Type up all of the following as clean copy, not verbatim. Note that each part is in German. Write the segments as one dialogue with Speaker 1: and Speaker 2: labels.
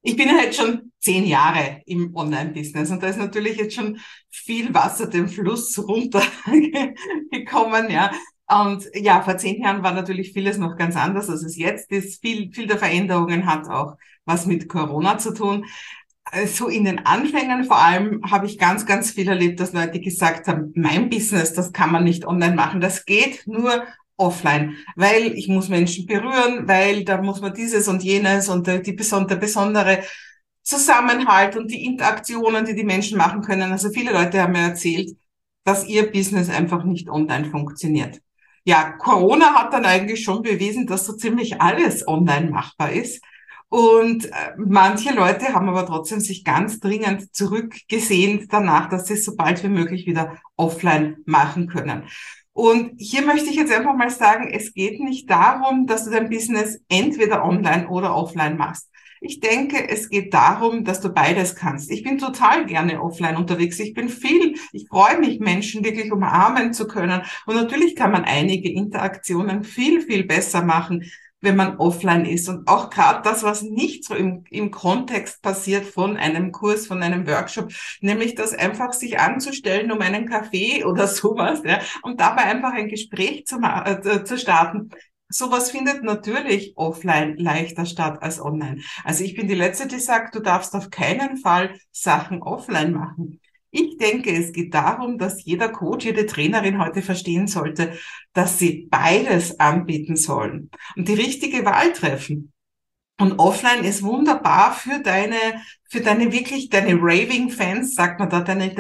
Speaker 1: Ich bin ja jetzt schon 10 Jahre im Online-Business und da ist natürlich jetzt schon viel Wasser den Fluss runtergekommen, ja. Und ja, vor 10 Jahren war natürlich vieles noch ganz anders, als es jetzt ist. Viel der Veränderungen hat auch was mit Corona zu tun. So in den Anfängen vor allem habe ich ganz viel erlebt, dass Leute gesagt haben, mein Business, das kann man nicht online machen, das geht nur offline, weil ich muss Menschen berühren, weil da muss man dieses und jenes und der besondere Zusammenhalt und die Interaktionen, die die Menschen machen können. Also viele Leute haben mir erzählt, dass ihr Business einfach nicht online funktioniert. Ja, Corona hat dann eigentlich schon bewiesen, dass so ziemlich alles online machbar ist. Und manche Leute haben aber trotzdem sich ganz dringend zurückgesehnt danach, dass sie es so bald wie möglich wieder offline machen können. Und hier möchte ich jetzt einfach mal sagen, es geht nicht darum, dass du dein Business entweder online oder offline machst. Ich denke, es geht darum, dass du beides kannst. Ich bin total gerne offline unterwegs. Ich freue mich, Menschen wirklich umarmen zu können. Und natürlich kann man einige Interaktionen viel besser machen, wenn man offline ist. Und auch gerade das, was nicht so im Kontext passiert von einem Kurs, von einem Workshop, nämlich das einfach sich anzustellen um einen Kaffee oder sowas, ja, und dabei einfach ein Gespräch zu starten. Sowas findet natürlich offline leichter statt als online. Also ich bin die Letzte, die sagt, du darfst auf keinen Fall Sachen offline machen. Ich denke, es geht darum, dass jeder Coach, jede Trainerin heute verstehen sollte, dass sie beides anbieten sollen und die richtige Wahl treffen. Und offline ist wunderbar für deine Raving-Fans, sagt man da,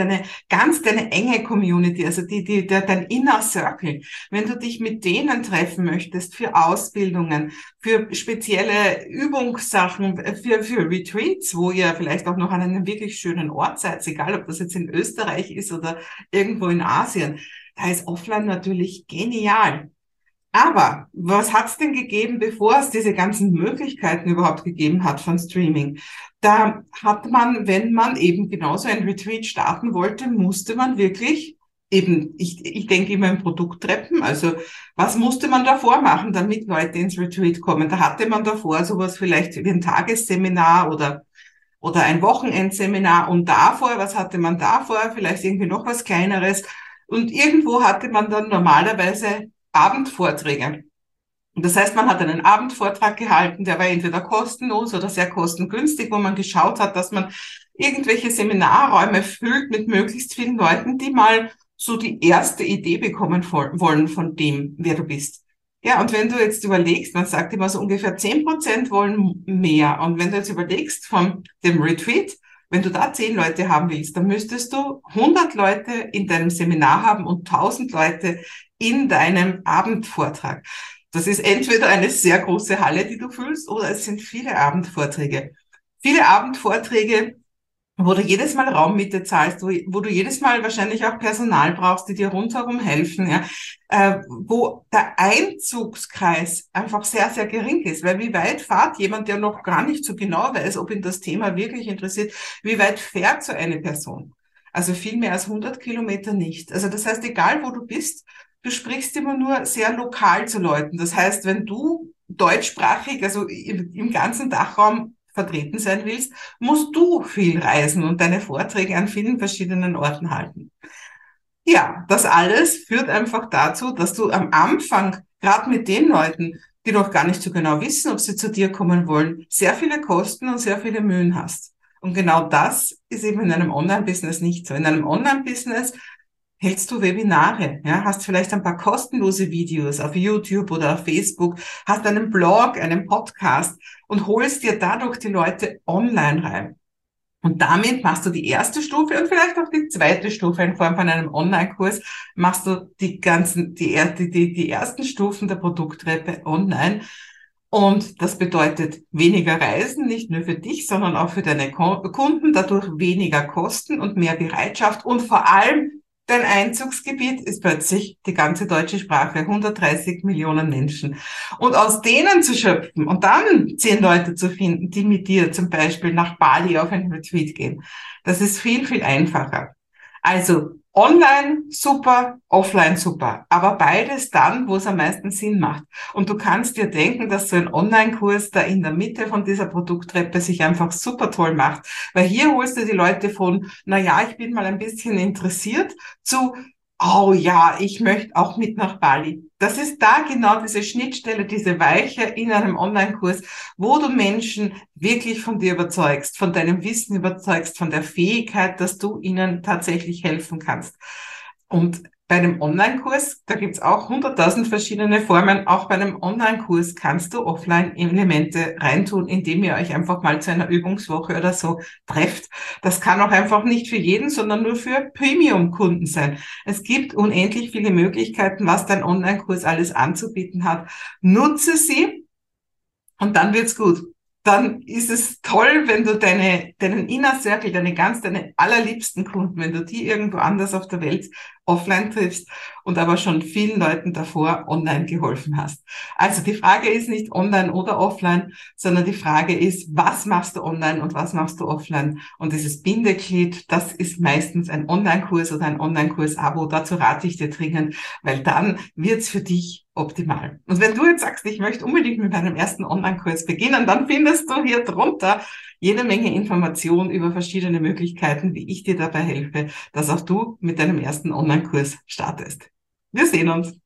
Speaker 1: deine enge Community, also dein Inner Circle. Wenn du dich mit denen treffen möchtest für Ausbildungen, für spezielle Übungssachen, für Retreats, wo ihr vielleicht auch noch an einem wirklich schönen Ort seid, egal ob das jetzt in Österreich ist oder irgendwo in Asien, da ist offline natürlich genial. Aber was hat's denn gegeben, bevor es diese ganzen Möglichkeiten überhaupt gegeben hat von Streaming? Da hat man, wenn man eben genauso ein Retreat starten wollte, musste man wirklich eben, ich denke immer in Produkttreppen, also was musste man davor machen, damit Leute ins Retreat kommen? Da hatte man davor sowas vielleicht wie ein Tagesseminar oder ein Wochenendseminar und davor, was hatte man davor? Vielleicht irgendwie noch was Kleineres. Und irgendwo hatte man dann normalerweise Abendvorträge. Und das heißt, man hat einen Abendvortrag gehalten, der war entweder kostenlos oder sehr kostengünstig, wo man geschaut hat, dass man irgendwelche Seminarräume füllt mit möglichst vielen Leuten, die mal so die erste Idee bekommen wollen von dem, wer du bist. Ja, und wenn du jetzt überlegst, man sagt immer so ungefähr 10% wollen mehr. Und wenn du jetzt überlegst von dem Retreat, wenn du da 10 Leute haben willst, dann müsstest du 100 Leute in deinem Seminar haben und 1000 Leute in deinem Abendvortrag. Das ist entweder eine sehr große Halle, die du füllst, oder es sind viele Abendvorträge. Viele Abendvorträge, wo du jedes Mal Raummiete zahlst, wo du jedes Mal wahrscheinlich auch Personal brauchst, die dir rundherum helfen, ja, wo der Einzugskreis einfach sehr gering ist. Weil wie weit fährt jemand, der noch gar nicht so genau weiß, ob ihn das Thema wirklich interessiert, wie weit fährt so eine Person? Also viel mehr als 100 Kilometer nicht. Also das heißt, egal wo du bist, du sprichst immer nur sehr lokal zu Leuten. Das heißt, wenn du deutschsprachig, also im ganzen Dachraum vertreten sein willst, musst du viel reisen und deine Vorträge an vielen verschiedenen Orten halten. Ja, das alles führt einfach dazu, dass du am Anfang, gerade mit den Leuten, die noch gar nicht so genau wissen, ob sie zu dir kommen wollen, sehr viele Kosten und sehr viele Mühen hast. Und genau das ist eben in einem Online-Business nicht so. In einem Online-Business hältst du Webinare, ja, hast vielleicht ein paar kostenlose Videos auf YouTube oder auf Facebook, hast einen Blog, einen Podcast und holst dir dadurch die Leute online rein. Und damit machst du die erste Stufe und vielleicht auch die zweite Stufe in Form von einem Online-Kurs, machst du die ersten Stufen der Produkttreppe online. Und das bedeutet weniger Reisen, nicht nur für dich, sondern auch für deine Kunden, dadurch weniger Kosten und mehr Bereitschaft und vor allem dein Einzugsgebiet ist plötzlich die ganze deutsche Sprache, 130 Millionen Menschen. Und aus denen zu schöpfen und dann 10 Leute zu finden, die mit dir zum Beispiel nach Bali auf ein Retreat gehen, das ist viel einfacher. Also online super, offline super, aber beides dann, wo es am meisten Sinn macht. Und du kannst dir denken, dass so ein Online-Kurs da in der Mitte von dieser Produkttreppe sich einfach super toll macht, weil hier holst du die Leute von, na ja, ich bin mal ein bisschen interessiert, zu, oh ja, ich möchte auch mit nach Bali. Das ist da genau diese Schnittstelle, diese Weiche in einem Online-Kurs, wo du Menschen wirklich von dir überzeugst, von deinem Wissen überzeugst, von der Fähigkeit, dass du ihnen tatsächlich helfen kannst. Und bei einem Online-Kurs, da gibt's auch 100.000 verschiedene Formen. Auch bei einem Online-Kurs kannst du Offline-Elemente reintun, indem ihr euch einfach mal zu einer Übungswoche oder so trefft. Das kann auch einfach nicht für jeden, sondern nur für Premium-Kunden sein. Es gibt unendlich viele Möglichkeiten, was dein Online-Kurs alles anzubieten hat. Nutze sie und dann wird's gut. Dann ist es toll, wenn du deinen Inner Circle, deine allerliebsten Kunden, wenn du die irgendwo anders auf der Welt offline triffst und aber schon vielen Leuten davor online geholfen hast. Also die Frage ist nicht online oder offline, sondern die Frage ist, was machst du online und was machst du offline? Und dieses Bindeglied, das ist meistens ein Online-Kurs oder ein Online-Kurs-Abo. Dazu rate ich dir dringend, weil dann wird's für dich optimal. Und wenn du jetzt sagst, ich möchte unbedingt mit meinem ersten Online-Kurs beginnen, dann findest du hier drunter jede Menge Informationen über verschiedene Möglichkeiten, wie ich dir dabei helfe, dass auch du mit deinem ersten Online-Kurs startest. Wir sehen uns.